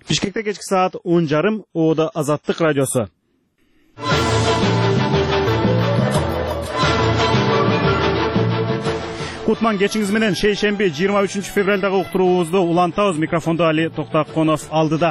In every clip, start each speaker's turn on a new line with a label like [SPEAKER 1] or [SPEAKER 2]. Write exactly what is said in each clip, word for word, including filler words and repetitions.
[SPEAKER 1] Бишкекте кечки саат он жарым, Ода Азаттык радиосу. Кутман кечиңиз менен шейшемби жыйырма үчүнчү февралдагы уктуруубузду улантабыз. Микрофондо Али Токтаконов алдыда.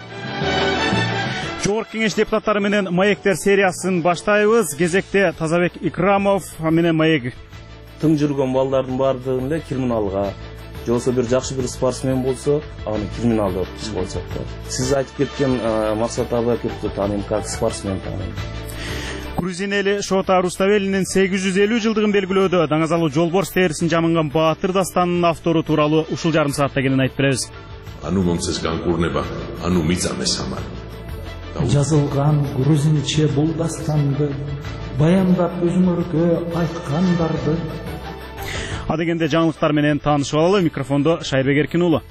[SPEAKER 1] Жогорку кеңеш депутаттары менен маектер сериясын баштайбыз. Кезекте Тазабек Икрамов менен маек.
[SPEAKER 2] Тың жүргөн балдардын баардыгын эле криминалга, же болбосо бир жакшы бир спортсмен болсо, аны криминалда өткүзүп койсок да. Сиз айтып кеткен Максат Абаковду тааныйм, как спортсмен тааныйм.
[SPEAKER 1] Грузинели Шота Руставелинин сегиз жүз элүү жылдыгын белгилөөдө даңазалуу жолборс терисин жамынган Баатыр дастанынын автору тууралуу ушул жарым саатта кенен айтып беребиз.
[SPEAKER 3] Ану момцес гангурнеба, ану мицаме самар.
[SPEAKER 4] Жазылган грузинче бул дастанды баяндап өзүңөргө айткандарды.
[SPEAKER 1] Адегенде жаңылыктар менен таанышып алалы. Микрофондо Шайырбек Эркин уулу.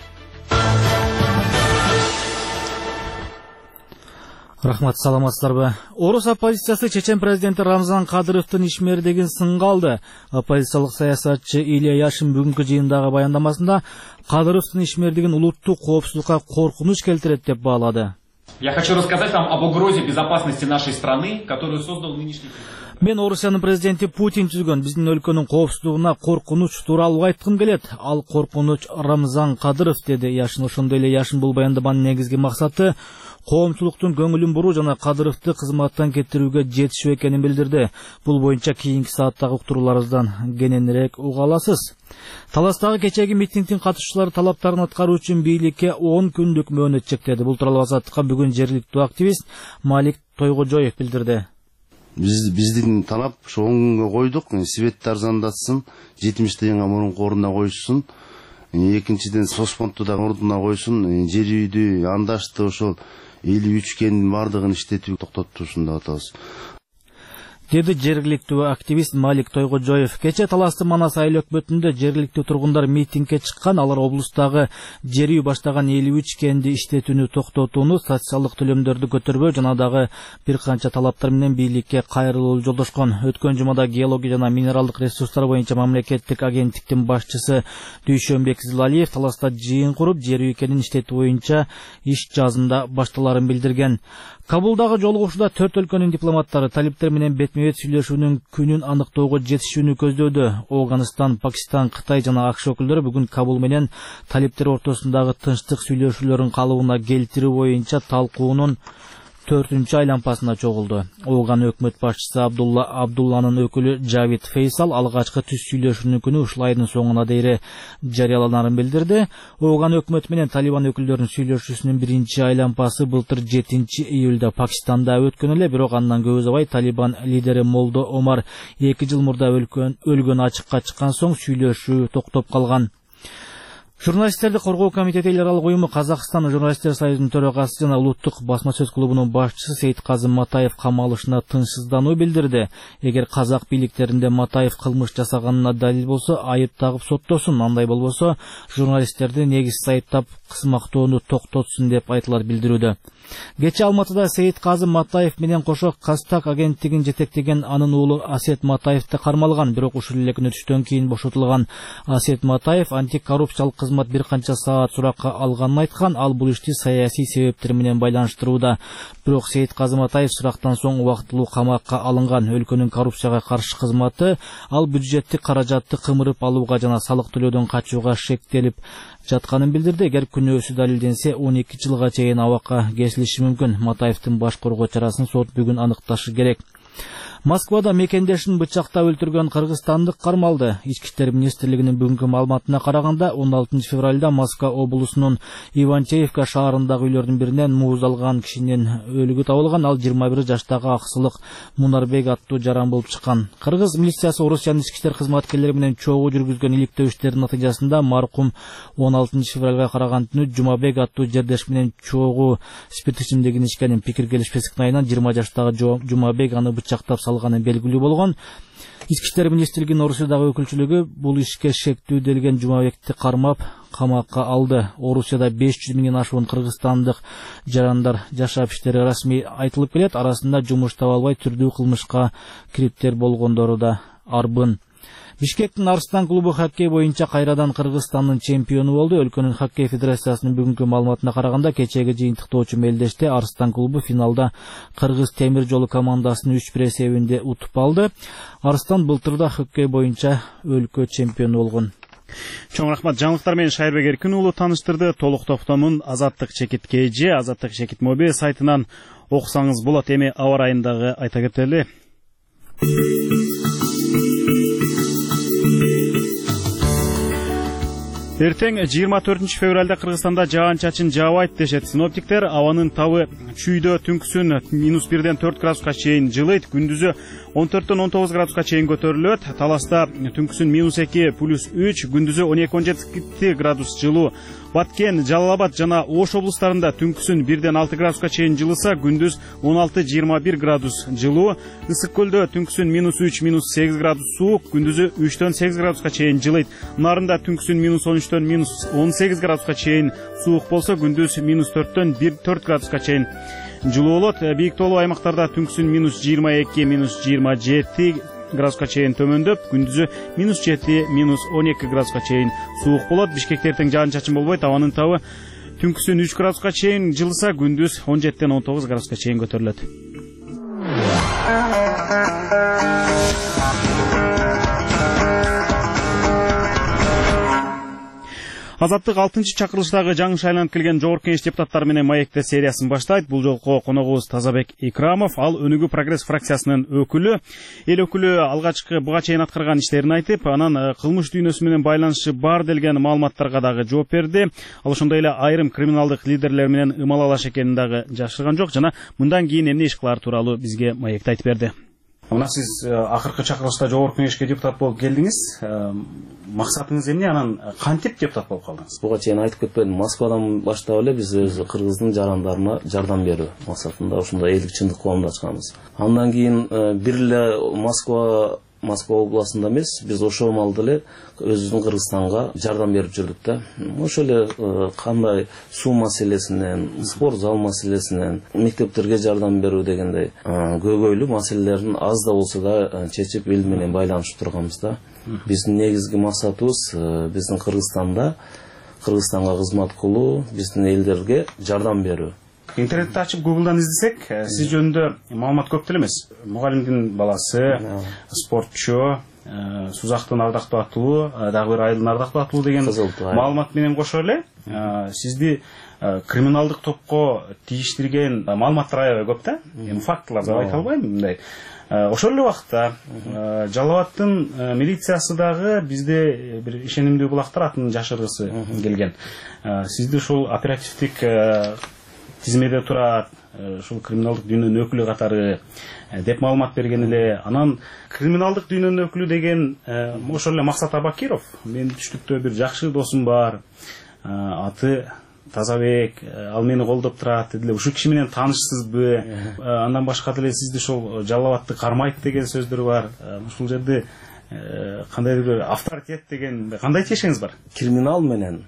[SPEAKER 5] Рахмат, саламатсыздарбы? Орус оппозициясы Чечен президенти Рамзан Кадыровдун ишмердигин сынга алды. Оппозициялык саясатчы Илья Яшин бүгүнкү жыйындагы баяндамасында Кадыровдун ишмердигин улуттук коопсуздукка коркунуч келтирет деп баалады.
[SPEAKER 6] Я хочу рассказать вам об угрозе безопасности нашей страны, которую создал нынешний президент.
[SPEAKER 5] Мен Орусиянын президенти Путин түзгөн биздин өлкөнүн коопсуздугуна коркунуч тууралуу айткым келет. Ал коркунуч Рамзан Кадыров, деди Яшин. Ошондой эле Яшин бул баяндаманын негизги максаты коомчулуктун көңүлүн буруу жана Кадыровду кызматтан кетирүүгө жетишүү экенин билдирди. Бул боюнча кийинки сааттагы уктурууларыбыздан кененирээк уга аласыз. Таластагы кечеги митингдин катышуучулары талаптарын аткаруу үчүн бийликке он күндүк мөөнөт чектеди. Бул тууралуу Азаттыкка бүгүн жергиликтүү активист Малик Тойгожоев билдирди.
[SPEAKER 7] Биз биздин талап ошо он күнгө койдук. Светти арзандатсын, жетимиш тыйынга мурунку ордуна коюшсун. Экинчиден соцфондду да ордуна койсун. Жер үйдү, андашты ошол элүү үч кендин бардыгын иштетүү токтотушун деп атабыз.
[SPEAKER 5] Деди жергиликтүү активист Малик Тойгожоев. Кече Таласты Манас айыл өкмөтүндө жергиликтүү тургундар митингге чыккан. Алар облустагы жер үй баштаган элүү үч кенди иштетүүнү токтотууну, социалдык төлөмдөрдү көтөрбөө жана дагы бир канча талаптар менен бийликке кайрылууну жолдошкон. Өткөн жумада геология жана минералдык ресурстар боюнча мамлекеттик агенттиктин башчысы Дүйшөнбек Зилалиев Таласта жыйын куруп, жер үй кенин иштетүү боюнча иш жазында башталарын билдирген. Кабулдагы жолугушууда төрт өлкөнүн дипломаттары талиптер менен бетме-бет сүйлөшүүнүн күнүн аныктоого жетишүүнү көздөөдү. Афганистан, Пакистан, Кытай жана АКШ өкүлдөрү бүгүн Кабул менен талиптер ортосундагы тынчтык сүйлөшүүлөрүн калыбына келтирүү боюнча талкуунун төртүнчү айланпасына чогулду. Афган өкмөт башчысы Абдулла Абдулланын өкүлү Жавид Фейсал алгачкы түз сүйлөшүүнүн күнү ушул айдын соңуна дейре жарыяланарын билдирди. Афган өкмөтү менен Талибан өкүлдөрүнүн сүйлөшүүсүнүн биринчи айланпасы былтыр жетинчи июлда Пакистанда өткөн эле, бирок андан көп uzabay Талибан лидери Молдо Омар эки жыл мурда өлгөн ачыкка чыккан соң сүйлөшүү токтоп калган. Журналисттерди коргоо комитети эл аралык уюму Казакстан журналисттер союзунун төрагасы жана улуттук басма сөз клубунун башчысы Сейитказы Матаев камалышына тынчсыздануу билдирди. Эгер казак бийликтеринде Матаев кылмыш жасаганына далил болсо, айып тагып соттосун, андай болбосо журналисттерди негизсиз айыптап кызмактоону токтотсун деп айтылат билдирүүдө. Кече Алматыда Сейитказы Матаев менен кошо Казтак агенттигин жетектеген анын уулу Асет Матаев да кармалган, бирок ушул эле күнү түштөн кийин бошотулган. Асет Матаев антикоррупциялык кызмат бир канча саат суракка алганын айткан. Ал бул ишти саясий себептер менен байланыштырууда. Бирок Сейитказы Матаев сурактан соң убактылуу камакка алынган. Өлкөнүн коррупцияга каршы кызматы ал бюджеттик каражатты кымырып алууга жана салык төлөөдөн качууга шектелип жатканын билдирди. Эгер күнөөсү далилденсе, он эки жылга чейин абакка кесилиши мүмкүн. Матаевдин баш коргоо чарасын сот бүгүн аныкташы керек. Москвада мекендешин бычактап өлтүргөн кыргызстандык кармалды. Ички иштер министрлигинин бүгүнкү маалыматына караганда, он алтынчы февралда Москва облусунун Ивантеевка шаарындагы үйлөрдүн биринен мууз алган кишинин өлүгү табылган. Ал жыйырма бир жаштагы Аксылык Мунарбек аттуу жаран болуп чыккан. Кыргыз милициясы Орусиянын ички иштер кызматкерлери менен чогуу жүргүзгөн иликтөө иштеринин натыйжасында маркум он алтынчы февралга караган түнү Жумабек аттуу жердеш менен чогуу спирт ичимдигин ичкенин пикир келишпестиктин айынан жыйырма жаштагы Жумабек аны бычактап салганы белгилүү болгон. Ички иштер министрлигинин Орусиядагы өкүлчүлүгү бул ишке шектүү делген Жумабекти кармап камакка алды. Орусияда беш жүз миңден ашуун кыргызстандык жарандар жашап иштери расмий айтылып келет. Арасында жумуш таба албай түрдүү кылмышка кириптер болгондору да арбын. Бишкектин Арыстан клубу хоккей боюнча кайрадан Кыргызстандын чемпиону болду. Өлкөнүн хоккей федерациясынын бүгүнкү маалыматына караганда кечеги жыйынтыктоочу мелдеште Арыстан клубу финалда Кыргыз темир жолу командасын үч бир эсебинде утуп алды. Арыстан былтырда хоккей боюнча өлкө чемпиону болгон.
[SPEAKER 1] Чоң рахмат. Жаңылыктар менен Шайырбек Эркин уулу тааныштырды. Толук топтомун Азаттык Чекит КЖ, Азаттык Чекит Моби сайтынан окусаңыз болот. Эми аба ырайындагы айта кетели. Эртең жыйырма төртүнчү февралда Кыргызстанда жаан-чачын жаабайт дешет синоптиктер. Абанын табы чүйдө түнкүсүн минус бирден төрт градуска чейин жылыйт, күндүзү он төрттөн он тогуз градуска чейин көтөрүлөт. Таласта түнкүсүн минус эки плюс үч, күндүзү он эки он жети градус жылуу. Баткен, Жалал-Абад жана Ош облустарында түнкүсүн бирден алты градуска чейин жылыса, күндүз он алты жыйырма бир градус жылуу. Ысык көлдө түнкүсүн минус үч минус сегиз градус суук, күндүзү үчтөн сегиз градуска чейин жылыйт. Нарында түнкүсүн минус он үчтөн минус он сегиз градуска чейин суук болсо, күндүз минус төрттөн төрт градуска чейин жылуу болот. Бийик тоолуу аймактарда түнкүсүн минус жыйырма эки минус жыйырма жети градуска чейин төмөндөп, күндүзү минус жети минус он эки градуска чейин суук болот. Бишкекте эртең жаан-чачын болбойт. Абанын табы түнкүсүн үч градуска чейин жылыса, күндүз он жетиден он тогуз градуска чейин көтөрүлөт. Азаттык алтынчы чакырылыштагы жаңы шайланып келген жогорку кеңеш депутаттары менен маектер сериясын баштайт. Бул жолку коногубуз Тазабек Икрамов, ал Өнүгүү прогресс фракциясынын өкүлү. Эл өкүлү алгачкы буга чейин аткарган иштерин айтып, анан кылмыш дүйнөсү менен байланышы бар делген маалыматтарга дагы жооп берди. Ал ошондой эле айрым криминалдык лидерлер менен ымалалаш экенин дагы жашырган жок жана мындан кийин эмне иш кылар тууралуу бизге маекте айтып берди. Мына сиз акыркы чакырылышта жогорку кеңешке депутат болуп келдиңиз. Максатыңыз эмне? Анан кантип депутат болуп калдыңыз?
[SPEAKER 2] Буга чейин айтып кетпедим. Москвадан баштап эле биз өз Кыргыздын жарандарына жардам берүү максатында ушундай элдик чындык коомду ачканбыз. Андан кийин бир эле Москва Москва областында эмес, биз ошол маалда эле өзүбүздүн Кыргызстанга жардам берип жүрдүк да. Ошол эле кандай суу маселесинен, спорт зал маселесинен, мектептерге жардам берүү дегендей көйгөйлүү маселелерин аз да болсо да чечип эл менен байланышып турганбыз да. Биздин негизги максатыбыз биздин Кыргызстанда Кыргызстанга кызмат кылуу, биздин элдерге жардам берүү.
[SPEAKER 1] Интернетти ачып Google'дан издесек, сиз жөнүндө маалымат көп деле эмес. Мугалимдин баласы, спортчу, Сузактын ардактуу атуу, дагы бир Айылдын ардактуу атуу деген маалымат менен кошо эле сизди криминалдык топко тийиштирген маалыматтар аябай көп да. Эми фактылар деп айта албайм мындай. Ошол эле убакта Жалал-Абадтын милициясы дагы бизде бир ишенимдүү булактар атын жашыргысы келген. Сизди ушул оперативдик тизмеде турат, ушул криминалдык дүйнөнүн өкүлү катары деп маалымат берген эле. Анан криминалдык дүйнөнүн өкүлү деген ошол эле Максат Абакиров. Менин түштүктө бир жакшы досум бар. Аты Тазабек, ал мени колдоп турат деди. Ушул киши менен таанышсызбы? Андан башка деле сизди ушул Жалал-Абадты кармайт деген сөздөр бар. Ушул жерде кандайдыр бир авторитет деген кандай тиешеңиз бар?
[SPEAKER 2] Криминал менен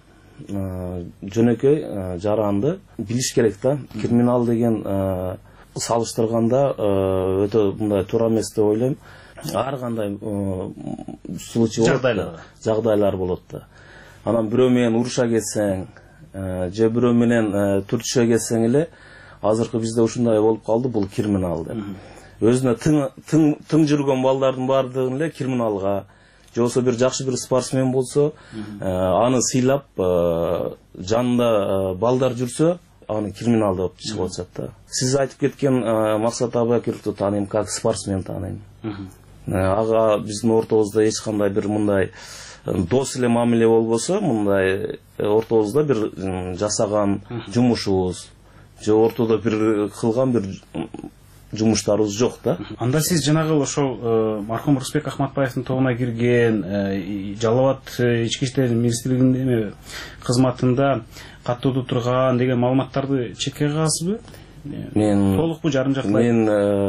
[SPEAKER 2] жөнөкөй жаранды билиш керек да. Криминал деген салыштырганда өтө мындай туура эмес деп ойлойм. Ар кандай случай болот, жагдайлар болот да. Анан бирөө менен уруша кетсең, же бирөө менен түртүшө кетсең эле, азыркы бизде ушундай болуп калды, бул криминал деп. Өзүнө тың тың жүргөн балдардын баардыгын эле криминалга, же болбосо бир жакшы бир спортсмен болсо, аны сыйлап, жанында балдар жүрсө, аны криминал деп чыгып атышат да. Сиз айтып кеткен Максат Абакировду тааныйм, как спортсмен тааныйм. Ага биздин ортобузда эч кандай бир мындай дос эле мамиле болбосо, мындай ортобузда бир жасаган жумушубуз, же ортодо бир кылган бир жумуштарыбыз жок да.
[SPEAKER 1] Анда сиз жанагы ошол мархум Рысбек Ахматбаевдин тобуна кирген, Жалал-Абад ички иштер министрлигинин кызматында каттоодо турган деген маалыматтарды четке кагасызбы?
[SPEAKER 2] Мен
[SPEAKER 1] толукпу жарым жактай?
[SPEAKER 2] Мен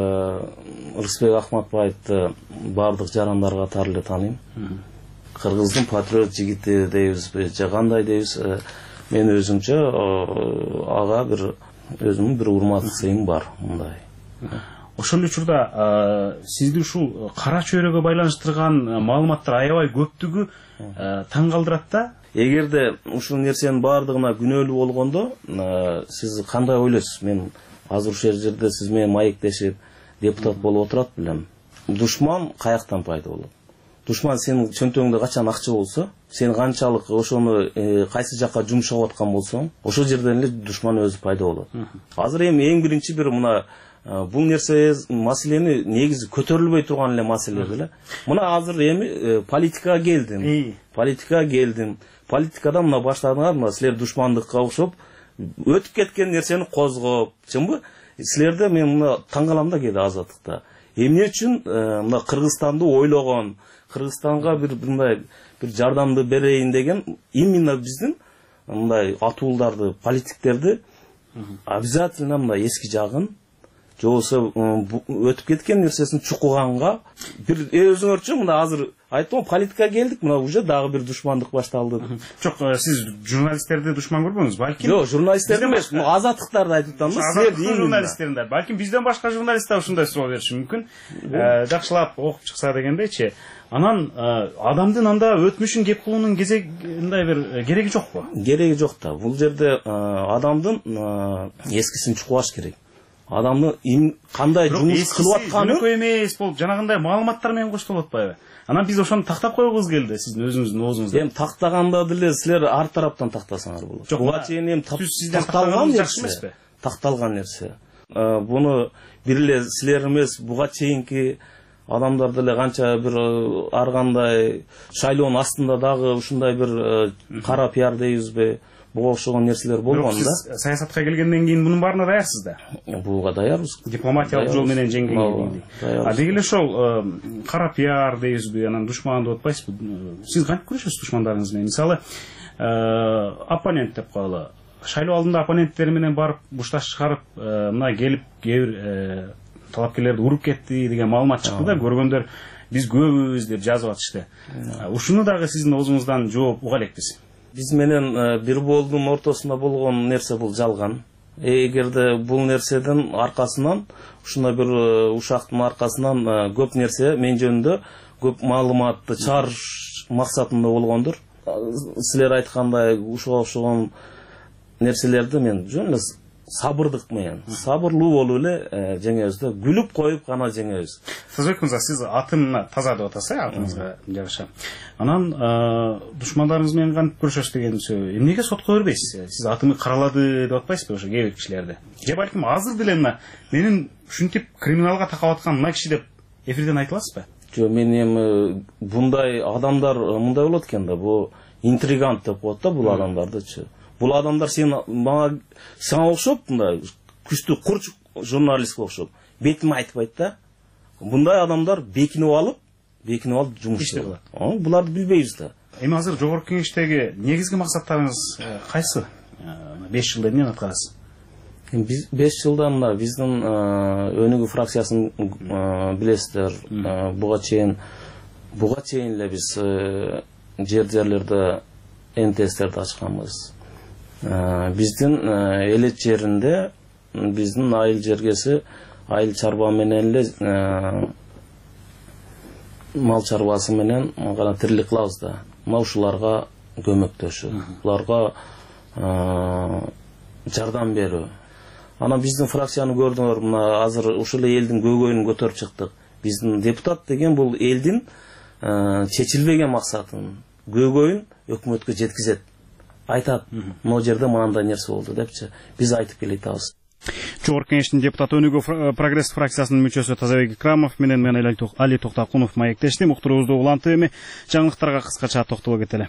[SPEAKER 2] Рысбек Ахматбаевди бардык жарандар катары эле тааныйм. Кыргыздын патриот жигити дейбизби, же кандай дейбиз, мен өзүмчө ага бир өзүмдүн бир урмат сыйым бар мындай.
[SPEAKER 1] ошол учурда сизди ушул кара чөйрөгө байланыштырган маалыматтар аябай көптүгү таң калтырат да.
[SPEAKER 2] Эгерде ушул нерсенин баардыгына күнөөлүү болгондо, сиз кандай ойлойсуз? Мен азыр ушул жерде сиз менен маектешип депутат болуп отурат билем. Душман каяктан пайда болот? Душман сенин чөнтөгүңдө качан акча болсо, сен канчалык ошону кайсы жакка жумшап аткан болсоң, ошол жерден эле душман өзү пайда болот. Азыр эми эң биринчи бир мына бул нерсе маселени негизи көтөрүлбөй турган эле маселе беле. Мына азыр эми политикага келдим. Политикага келдим. Политикадан мына баштадыңар, мына силер душмандыкка окшоп өтүп кеткен нерсени козгоп, чынбы? Силерде мен мына таң калам да кээде Азаттыкта. Эмне үчүн мына Кыргызстанды ойлогон, Кыргызстанга бир мындай бир жардамды берейин деген именно биздин мындай атуулдарды, политиктерди обязательно мындай эски жагын же болбосо өтүп кеткен нерсесин чукуганга бир өзүңөрчү мына азыр айттым, политикага келдик, мына уже дагы бир душмандык башталды.
[SPEAKER 1] Жок, сиз журналисттерди душман көрбөңүз, балким.
[SPEAKER 2] Жок, журналисттерди эмес, Азаттыктарды айтып атам.
[SPEAKER 1] Силердин журналисттериндер, балким бизден башка журналисттер ушундай суроо бериши мүмкүн. Жакшылап окуп чыкса дегендейчи. Анан адамдын анда өтмүшүн кеп кылуунун кезеги мындай бир кереги жокпу?
[SPEAKER 2] Кереги жок да. Бул жерде адамдын эскисин чукулаш керек. Адамдын кандай жумуш кылып атканы
[SPEAKER 1] жөнөкөй эмес болуп, жанагындай маалыматтар менен коштолуп атпайбы? Анан биз ошону тактап койгубуз келди, сиздин өзүңүздүн оозуңузда.
[SPEAKER 2] Эми тактаганда деле силер ар тараптан тактасаңар болот. Буга чейин эми такталган нерсе, такталган нерсе. Буну бир эле силер эмес, буга чейинки адамдар деле канча бир ар кандай шайлоонун астында дагы ушундай бир кара пиар дейбизби, буга окшогон нерселер болгон да.
[SPEAKER 1] Сиз саясатка келгенден кийин мунун баарына даярсыз да?
[SPEAKER 2] Буга даярбыз.
[SPEAKER 1] Дипломатиялык жол менен жеңгенге дейт. А деги эле ошол кара пиар дейбизби, анан душман деп атпайсызбы? Сиз кантип күрөшөсүз душмандарыңыз менен? Мисалы, оппонент деп коелу. Шайлоо алдында оппоненттери менен барып бушташ чыгарып, мына келип кээ бир талапкерлерди уруп кетти деген маалымат чыкты да, көргөндөр биз көбүбүз деп жазып атышты. Ушуну дагы сиздин оозуңуздан жооп уга элекпиз.
[SPEAKER 2] Биз менен бир болдун ортосунда болгон нерсе бул жалган. Эгерде бул нерседен аркасынан, ушундай бир ушактын аркасынан көп нерсе мен жөнүндө көп маалыматты чыгарыш максатында болгондур. Силер айткандай ушуга окшогон нерселерди мен жөн эле сабырдык менен, сабырлуу болуп эле жеңебиз да, күлүп коюп гана жеңебиз.
[SPEAKER 1] Сызбек мырза, сиз атымына таза деп атасыз, атыңызга жараша. Анан душмандарыңыз менен кантип күрөшөсүз деген сөз. Эмнеге сотко бербейсиз? Сиз атымы каралады деп атпайсызбы ошо кээ бир кишилерди? Же балким азыр деле мына менин ушинтип криминалга такап аткан мына киши деп эфирден айта аласызбы?
[SPEAKER 2] Жок, мен эми bunday адамдар мындай болот экен да, бул интригант деп коет да бул адамдардычы. Бул адамдар сен мага сага окшоп мындай күчтүү курч журналистке окшоп бетиме айтпайт да. Мындай адамдар бекинип алып, бекинип алып жумуш кылат. Буларды билбейбиз да.
[SPEAKER 1] Эми азыр жогорку кеңештеги негизги максаттарыңыз кайсы? беш жылда эмнени аткарасыз?
[SPEAKER 2] Биз беш жылда мына биздин өнүгүү фракциясын билесиздер. Буга чейин буга чейин эле биз жер жерлерде МТСтерди ачканбыз. Биздин элет жеринде биздин айыл жергеси айыл чарба менен эле мал чарбасы менен гана тирилик кылабыз да. Мына ушуларга көмөктөшүү, буларга жардам берүү. Анан биздин фракцияны көрдүңөр, мына азыр ушул элдин көйгөйүн көтөрүп чыктык. Биздин депутат деген бул элдин чечилбеген максатын, көйгөйүн өкмөткө жеткизет. Айтат, могу жерде мындай нерсе болду депчи. Биз айтып келе атабыз.
[SPEAKER 1] Жогорку кеңештин депутаты Өнүгүү прогресс фракциясынын мүчөсү Тазабек Икрамов менен мен Али Токтакунов маектешти. Муктуруубузду улантып эми жаңылыктарга кыскача токтоло кетели.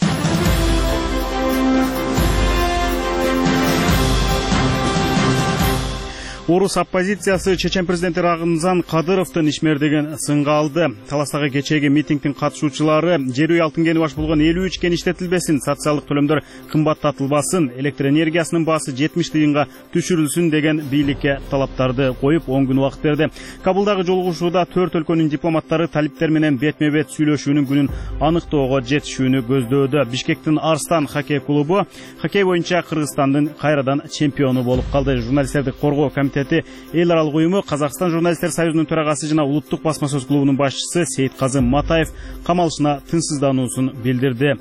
[SPEAKER 1] Орус оппозициясы Чечен президенти Рагымзан Кадыровдун ишмердигин сынга алды. Таластагы кечеги митингдин катышуучулары жер үй алтын баш болгон элүү үч кен иштетилбесин, социалдык төлөмдөр кымбаттатылбасын, электр энергиясынын баасы жетимиш тыйынга түшүрүлсүн деген бийликке талаптарды коюп он күн убакыт берди. Кабылдагы жолугушууда төрт өлкөнүн дипломаттары талиптер менен бетме-бет сүйлөшүүнүн күнүн аныктоого жетишүүнү көздөөдү. Бишкектин Арстан хоккей клубу хоккей боюнча Кыргызстандын кайрадан чемпиону болуп калды. Журналисттерди коргоо комитети комитети эл аралык уюму Казакстан журналисттер союзунун төрагасы жана улуттук басма сөз клубунун башчысы Сейитказы Матаев камалышына тынчсыздануусун билдирди.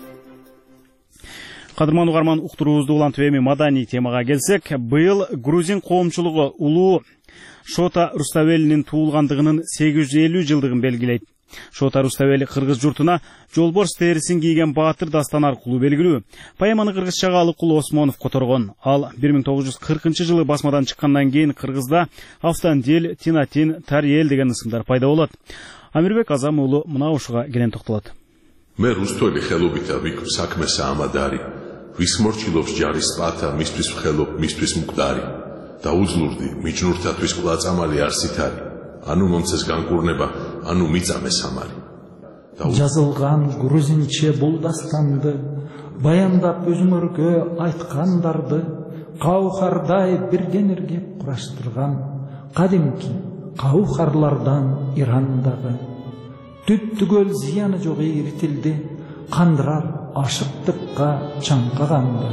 [SPEAKER 1] Кадырман угарман, уктуруубузду улантып эми маданий темага келсек, быйыл грузин коомчулугу улуу Шота Руставелинин туулгандыгынын сегиз жүз элүү жылдыгын белгилейт. Шота Руставели кыргыз журтуна жолборс терисин кийген баатыр дастан аркылуу белгилүү. Поэманы кыргызчага Алыкул Осмонов которгон. Ал бир миң тогуз жүз кыркынчы жылы басмадан чыккандан кийин кыргызда Автандил, Тинатин, Тариел деген ысымдар пайда болот. Амирбек Азам уулу мына ушуга келен токтолот.
[SPEAKER 3] მე რუსთველი ხელობითა ვიქ საქმესა ამადარი ვის მორჩილობს ჯარის პათა მისთვის ვხელობ მისთვის მკვდარი დაუძლურდი მიჯნურთათვის ყლაწამალი არსით არის ანუ მომცეს განკურნება ანუ მიწამე სამარი
[SPEAKER 4] жазылган грузинче бул дастанды баяндап өзүңөргө айткандарды каухардай бирден иргеп кураштырган кадимки каухарлардан Ирандагы түп-түгөл зыяны жок иритилди кандырар ашыктыкка чаңкаганды.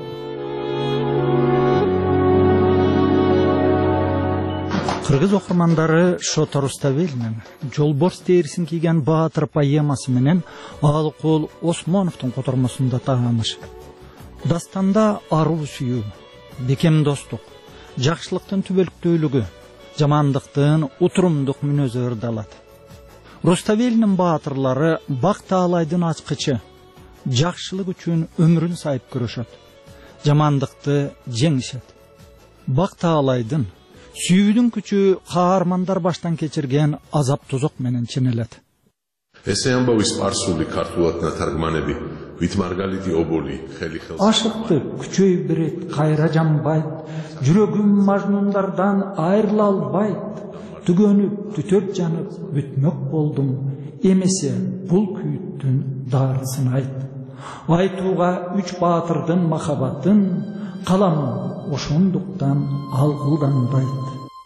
[SPEAKER 4] Кыргыз окурмандары Шота Руставелинин жолборс терисин кийген баатыр поэмасы менен Алыкул Осмоновдун котормосунда тааныш. Дастанда аруу сүйүү, бекем достук, жакшылыктын түбөлүктүүлүгү, жамандыктын утурумдук мүнөзү ырдалат. Руставелинин баатырлары Бак Таалайдын ачкычы, жакшылык үчүн өмүрүн сайып көрүшөт, жамандыкты жеңишет. Бак Таалайдын сүйүүдүн күчү каармандар баштан кечирген азап тозок менен ченелет.
[SPEAKER 3] ესე ამბავი სპარსული ქართულად ნათარგმანები ვით მარგალიტი ობოლი ხელი ხელს
[SPEAKER 4] ашыктык күчөй берет кайра жамбайт, жүрөгүм мажнундардан айрыла албайт. Түгөнүп, түтөп жанып, бүтмөк болдум. Эмесе бул күйүттүн дарысын айт. Айтууга үч баатырдын махабатын, каламын ошондуктан алгылданбайт.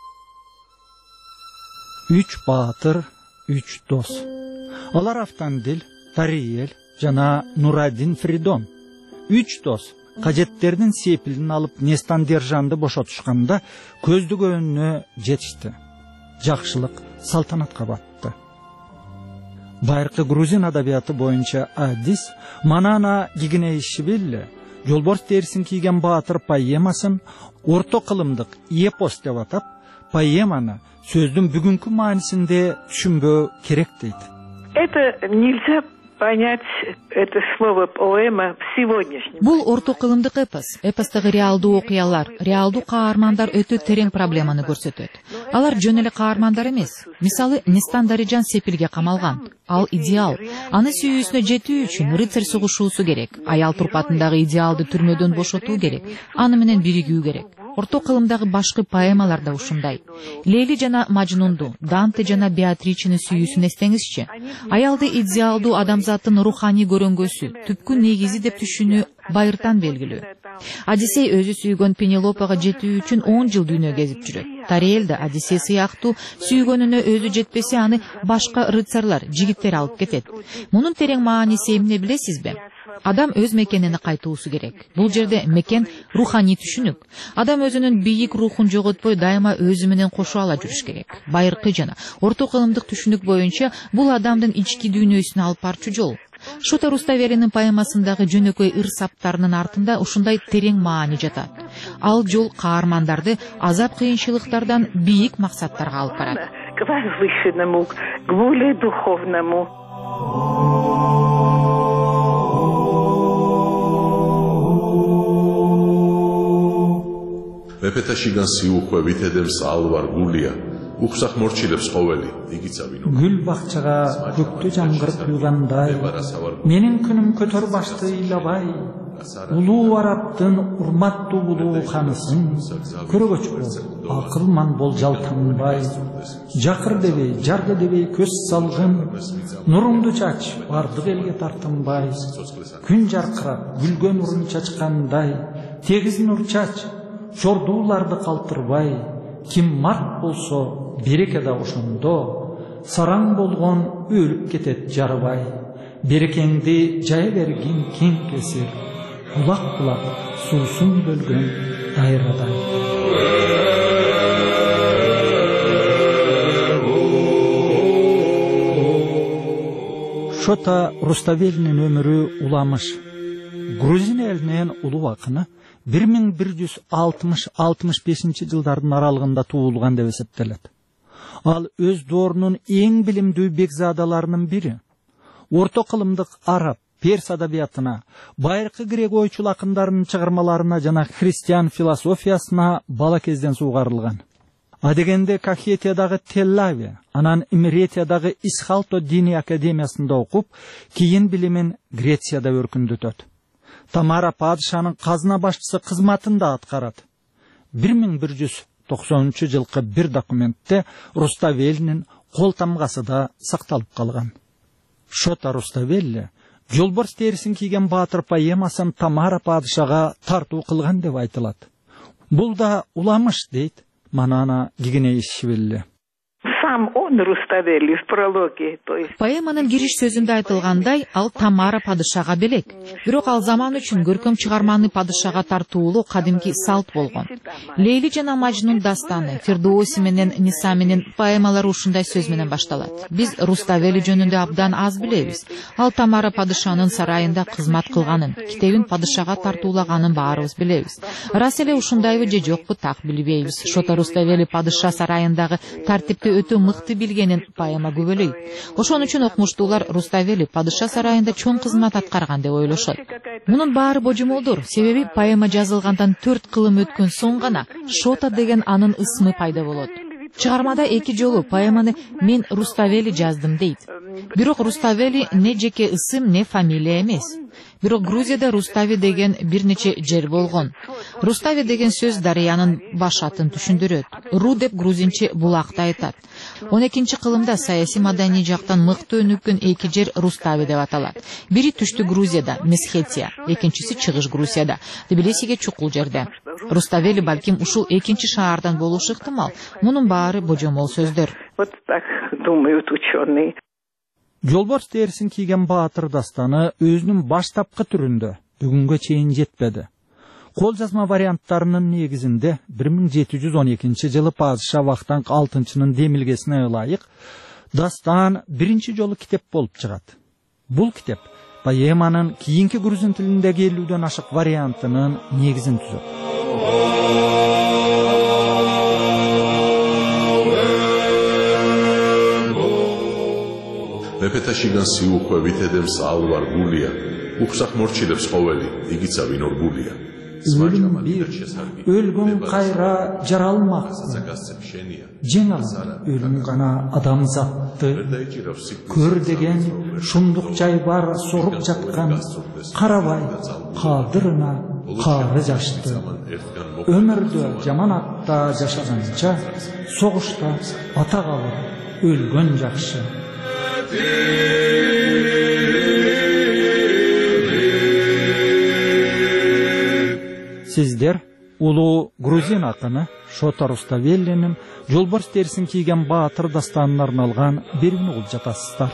[SPEAKER 4] Үч баатыр, үч дос. Алар Автандил, Тариел жана Нурадин Фридон. Үч дос кажеттердин сепилин алып Нестан Держанды бошотушканда көздөгөнүнө жетишти. Жакшылык салтанатка батты. Байыркы грузин адабияты боюнча адис Манана Гигнеишвили жолборс терисин кийген баатыр поэмасын орто кылымдык эпос деп атап, поэманы сөздүн бүгүнкү маанисинде түшүнбөө керек дейт.
[SPEAKER 8] Это нельзя понять это слово поэма в сегодняшнем.
[SPEAKER 9] Бул орто кылымдык эпос. Эпостогу реалдуу окуялар, реалдуу каармандар өтө терең проблеманы көрсөтөт. Алар жөн эле каармандар эмес. Мисалы, Нестан Дарижан сепилге камалган. Ал идеал. Аны сүйүүсүнө жетүү үчүн рыцарь сугушуусу керек. Аял турпатындагы идеалды түрмөдөн бошотуу керек. Аны менен биригүү керек. Орто кылымдагы башкы поэмалар да ушундай. Лейли жана Мажнунду, Данте жана Беатричени сүйүүсүн эстеңизчи. Аялды идеалдуу адамзаттын руханий көрөнгөсү, түпкү негизи деп түшүнүү байыртан белгилүү. Одиссей өзү сүйгөн Пенелопага жетүү үчүн он жыл дүйнө кезип жүрөт. Тариел да Одиссей сыяктуу сүйгөнүнө өзү жетпесе аны башка рыцарлар, жигиттер алып кетет. Мунун терең мааниси эмне билесизби? Адам өз мекенини кайтуусу керек. Бул жерде мекен руханий түшүнүк. Адам өзүнүн бийик рухун жоготпой дайыма өзү менен кошо ала жүрүш керек. Байыркы жана орто кылымдык түшүнүк боюнча бул адамдын ички дүйнөсүнө алып барчу жол. Шота Руставелинин поэмасындагы жөнөкөй ыр саптарынын артында ушундай терең маани жатат. Ал жол каармандарды азап кыйынчылыктардан бийик максаттарга алып барат.
[SPEAKER 8] К возвышенному, к более духовному.
[SPEAKER 3] მეფეთა შიგან სიუხვე ვითედებს ალვარ გულია უხსახ მორჩილებს ყოველი იგიცავინო
[SPEAKER 4] Гүл бакчага көктө жамгыр куйгандай менин күнүм көтөр башты ыйлабай улуу арабтын урматтуу улуу ханысың көрөгөч бол акылман бол жалтанбай жакыр дебей жарга дебей көз салгын нуруңду чач бардык элге тартынбай күн жаркырап гүлгө нурун чачкандай тегиз нур чач чордууларды калтырбай ким март болсо береке да ошондо сараң болгон өлүп кетет жарыбай берекеңди жая бергин кең кесир булак булак суусун бөлгөн дайрадай Шота Руставелинин өмүрү уламыш. Грузин элинен улуу акыны бир миң бир жүз алтымыш алтымыш бешинчи жылдардын аралыгында туулган деп эсептелет. Ал өз доорунун эң билимдүү бекзадаларынын бири. Орто кылымдык араб, перс адабиятына, байыркы грек ойчул акындарынын чыгармаларына жана христиан философиясына бала кезден сугарылган. Адегенде Кахетиядагы Теллави, анан Имретиядагы Исхалто диний академиясында окуп, кийин билимин Грецияда өркүндөтөт. Тамара падышанын казына башчысы кызматын да аткарат. бир миң бир жүз токсонунчу жылкы бир документте Руставелинин кол тамгасы да сакталып калган. Шота Руставели жолборс терисин кийген баатыр поэмасын Тамара падышага тартуу кылган деп айтылат. Бул да уламыш дейт Манана Гигинеишвили.
[SPEAKER 8] Сам он Руставели в прологе, то есть
[SPEAKER 9] Поэманын кириш сөзүндө айтылгандай, ал Тамара падышага белек. Бирок ал заман үчүн көркөм чыгарманы падышага тартуулуу кадимки салт болгон. Лейли жана Мажнун дастаны, Фирдоуси менен Ниса менен поэмалары ушундай сөз менен башталат. Биз Руставели жөнүндө абдан аз билебиз. Ал Тамара падышанын сарайында кызмат кылганын, китебин падышага тартуулаганын баарыбыз билебиз. Рас эле ушундайбы же жокпу так билбейбиз. Шота Руставели падыша сарайындагы тартипти өтө мыкты билгенин поэма күбөлөйт. Ошон үчүн окумуштуулар Руставели падыша сарайында чоң кызмат аткарган деп ойлошот. Мунун баары божомолдор, себеби поэма жазылгандан төрт кылым өткөн соң гана Шота деген анын ысмы пайда болот. Чыгармада эки жолу поэманы мен Руставели жаздым дейт. Бирок Руставели не жеке ысым, не фамилия эмес. Бирок Грузияда Рустави деген бир нече жер болгон. Рустави деген сөз дарыянын баш атын түшүндүрөт. Ру деп грузинче булакты айтат. он экинчи кылымда саясий маданий жактан мыкты өнүккөн эки жер Рустави деп аталат. Бири түштүк Грузияда, Месхетия, экинчиси чыгыш Грузияда, Тбилисиге чукул жерде. Руставели балким ушул экинчи шаардан болушу ыктымал. Мунун баары божомол сөздөр.
[SPEAKER 8] вот так думают ученые.
[SPEAKER 4] Жолборс терисин кийген баатыр дастаны өзүнүн баштапкы түрүндө бүгүнгө чейин жетпеди. Кол жазма варианттарынын негизинде бир миң жети жүз он экинчи жылы падыша Вахтанг алтынчынын демилгесине ылайык дастан биринчи жолу китеп болуп чыгат. Бул китеп поэманын кийинки грузин тилиндеги элүүдөн ашык вариантынын негизин түзөт.
[SPEAKER 3] მეფეთაშიგან სიუხვევით ედემს ალვარ გულია, უხსახ მორჩილებს ყოველი, იგიცა ვინ ორგულია.
[SPEAKER 4] Өлүм бир, өлгөн кайра жаралмак. Жеңал өлүм гана адамзатты. Көр деген шумдук жай бар соруп жаткан, карабай кадырына кары жашты. Өмүрдө жаманатта жашаганча, согушта ата калып өлгөн жакшы. Сиздер улуу грузин акыны Шота Руставелинин жолборс терисин кийген баатыр дастанына арналган берүүнү угуп жатасыздар.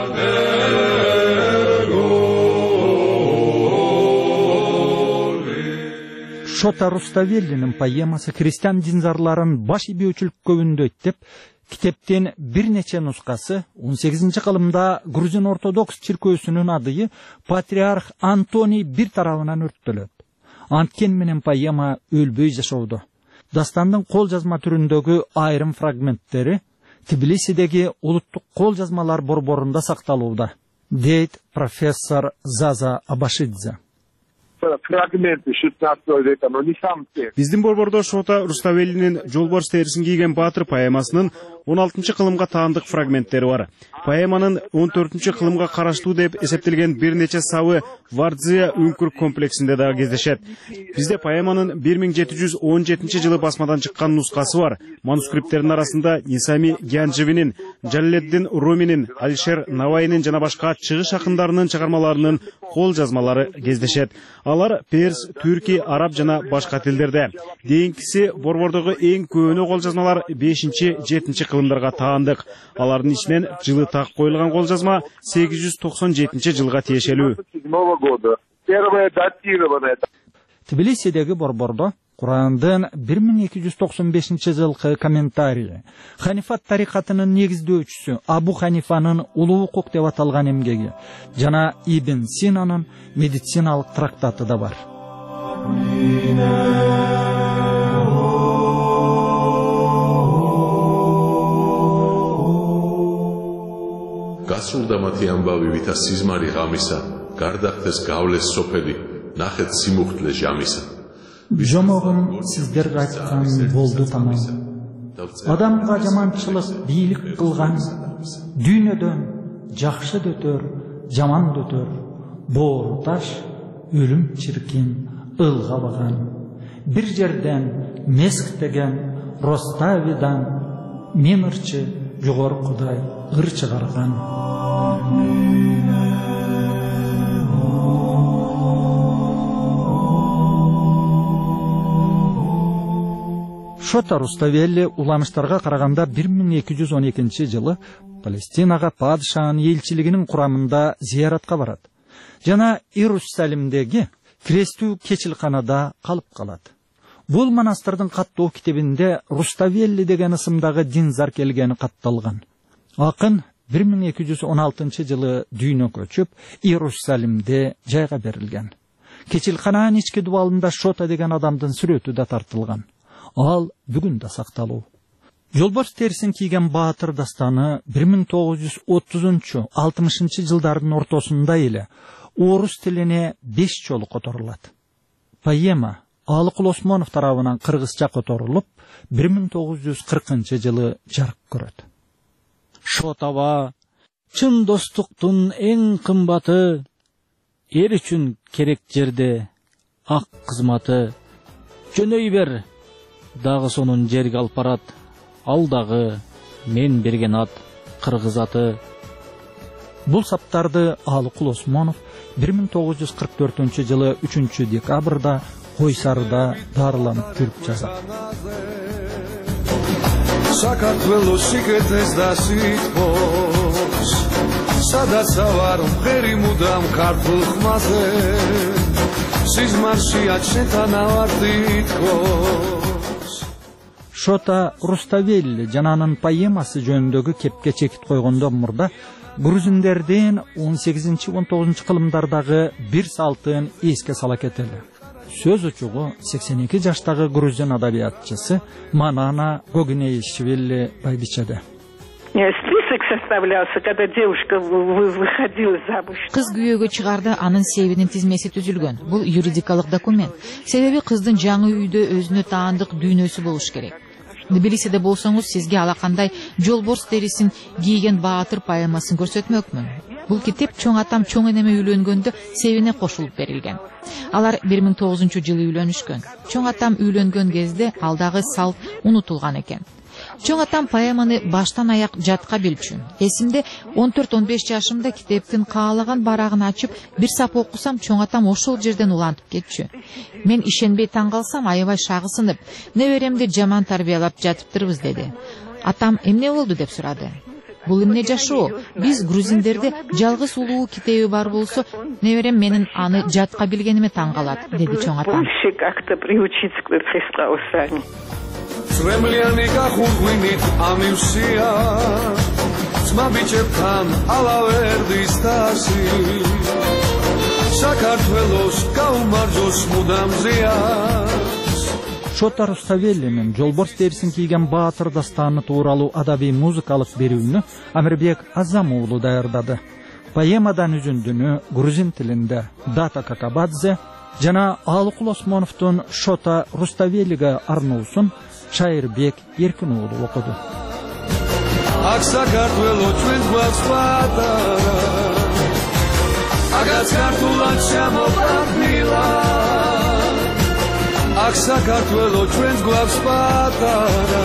[SPEAKER 4] Шота Руставелинин поэмасы христиан динзарларын баш ийбөөчүлүккө үндөйт деп китептен бир нече нускасы он сегизинчи кылымда грузин ортодокс чиркөөсүнүн адыйы патриарх Антоний бир тарабынан өрттөлөт. Анткен менен поэма өлбөй жашоодо. Дастандын кол жазма түрүндөгү айрым фрагменттери Тбилисидеги улуттук кол жазмалар борборунда сакталууда, дейт профессор Заза Абашидзе.
[SPEAKER 1] Биздин борбордо Шота Руставелинин жолборс терисин кийген баатыр поэмасынын он алтынчы кылымга таандык фрагменттери бар. Поэманын он төртүнчү кылымга караштуу деп эсептелген бир нече сабы Вардзия үңкүр комплексинде дагы кездешет. Бизде поэманын бир миң жети жүз он жетинчи жылы басмадан чыккан нускасы бар. Манускрипттердин арасында Нисами Гянжевинин, Жалледдин Руминин, Алишер Навайнин жана башка чыгыш акындарынын чыгармаларынын кол жазмалары кездешет. Алар перс, түрки, араб жана башка тилдерде. Дейинкиси борбордогу эң көөнү кол жазмалар бешинчи жетинчи кылымдарга таандык. Алардын ичинен жылы так коюлган кол жазма сегиз жүз токсон жетинчи жылга тиешелүү.
[SPEAKER 4] Тбилисидеги борбордо Курандын бир миң эки жүз токсон бешинчи жылкы комментарии, Ханифат тарикатынын негиздөөчүсү Абу Ханифанын улуу укук деп аталган эмгеги жана Ибн Синанын медициналык трактаты да бар.
[SPEAKER 3] გასრულდა მათი ამბავი, ვითა სიზმარი ღამისა, გარდახდეს გავლეს სოფელი, ნახეთ სიმუხტლე ჟამისა.
[SPEAKER 4] Жомогум сиздерге айткан болду тамам. Адамга жаманчылык бийлик кылган, дүйнөдөн жакшы дөтөр, жаман дөтөр, боору таш, өлүм чиркин ылгабаган. Бир жерден месктеген Роставидан мен ырчы жогоркудай ыр чыгарган. Шота Руставелли уламыштарга караганда бир миң эки жүз он экинчи жылы Палестинага падышанын элчилигинин курамында зияратка барат. Жана Иерусалимдеги крестүү кечилканада калып калат. Бул монастырдын каттоо китебинде Руставелли деген ысымдагы динзар келгени катталган. Акын бир миң эки жүз он алтынчы жылы дүйнө көчүп, Иерусалимде жайга берилген. Кечилкананын ички дубалында Шота деген адамдын сүрөтү да тартылган. Ал бүгүн да сакталуу. Жолборс терисин кийген баатыр дастаны бир миң тогуз жүз отузунчу алтымышынчы жылдардын ортосунда эле орус тилине беш жолу которулат. Поэма Алыкул Осмонов тарабынан кыргызча которулуп, бир миң тогуз жүз кыркынчы жылы жарык көрөт. Шотаба, чын достуктун эң кымбаты, эр үчүн керек жерде ак кызматы. Жөнөй бер, дагы сонун жерге алып барат, ал дагы мен берген ат кыргыз аты. Бул саптарды Алыкул Осмонов бир миң тогуз жүз кырк төртүнчү жылы үчүнчү декабрда Койсарда дарыланып жүрүп жазат.
[SPEAKER 10] საქართველოს სიკეთეს და სიტყვას, სადაც ავარ მღერი მუდამ ქართულ ხმაზე, სიზმარშია ჩვენთან ავარ თითქოს.
[SPEAKER 4] Шота Руставелли жананын поэмасы жөнүндөгү кепке чекит койгондон мурда грузиндердин он сегизинчи он тогузунчу кылымдардагы бир салтын эске сала кетели. Сөз учугу сексен эки жаштагы грузин адабиятчысы Манана Гогинеишвили Байбичеде.
[SPEAKER 8] Список составлялся, когда девушка выходила замуж.
[SPEAKER 9] Кыз күйөөгө чыгарды, анын себебинин тизмеси түзүлгөн. Бул юридикалык документ. Себеби кыздын жаңы үйдө өзүнө таандык дүйнөсү болуш керек. Тбилисиде болсоңуз, сизге алакандай жолборс терисин кийген баатыр поэмасын көрсөтмөкмүн. Бул китеп чоң атам чоң энеме үйлөнгөндө себине кошулуп берилген. Алар бир миң тогузунчу жылы үйлөнүшкөн. Чоң атам үйлөнгөн кезде алдагы салт унутулган экен. Чоң атам поэманы баштан аяк жатка билчү. Эсимде он төрт он беш жашымда китептин каалаган барагын ачып, бир сап окусам, чоң атам ошол жерден улантып кетчү. Мен ишенбей таң калсам, аябай шагысынып, неберемди жаман тарбиялап жатыптырбыз деди. Атам эмне болду деп сурады. Бул эмне жашоо? Биз грузиндерде жалгыз улуу китеби бар болсо, неберем менин аны жатка билгениме таң калат, деди чоң атам.
[SPEAKER 10] Цремлიანი გახურგვინით ამივსია ძმა ბიჭებთან ალავერდის თასი საქართველოს გაუმარჯოს მუდამზია.
[SPEAKER 4] Шота Руставеллинин жолборс терисин кийген баатыр дастаны тууралуу адабий музыкалык берүүнү Амирбек Азам уулу даярдады. Поэмадан үзүндүнү грузин тилинде Дата Какабадзе жана Алыкул Осмоновдун Шота Руставеллиге арноосун Шайырбек Эркин уулу окуду.
[SPEAKER 10] Ак საქართველო ჩვენს გვაქვს პატარა, აგაც ქართულად შემოყვანილა. Ак საქართველო ჩვენს გვაქვს პატარა.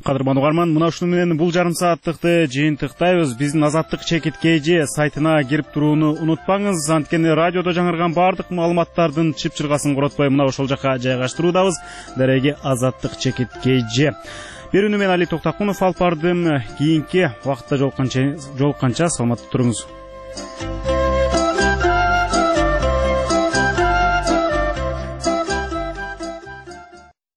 [SPEAKER 1] Кадырман угарман, мына ушуну менен бул жарым сааттыкты жыйынтыктайбыз. Биздин Азаттык чекит kg сайтына кирип турууну унутпаңыз. Анткени радиодо жаңырган бардык маалыматтардын чып-чыргасын коротпой мына ошол жака жайгаштыруудабыз. Дареги Азаттык чекит kg. Берүүнү мен Али Токтакунов алып бардым. Кийинки убакытта жолукканча саламатта туруңуз.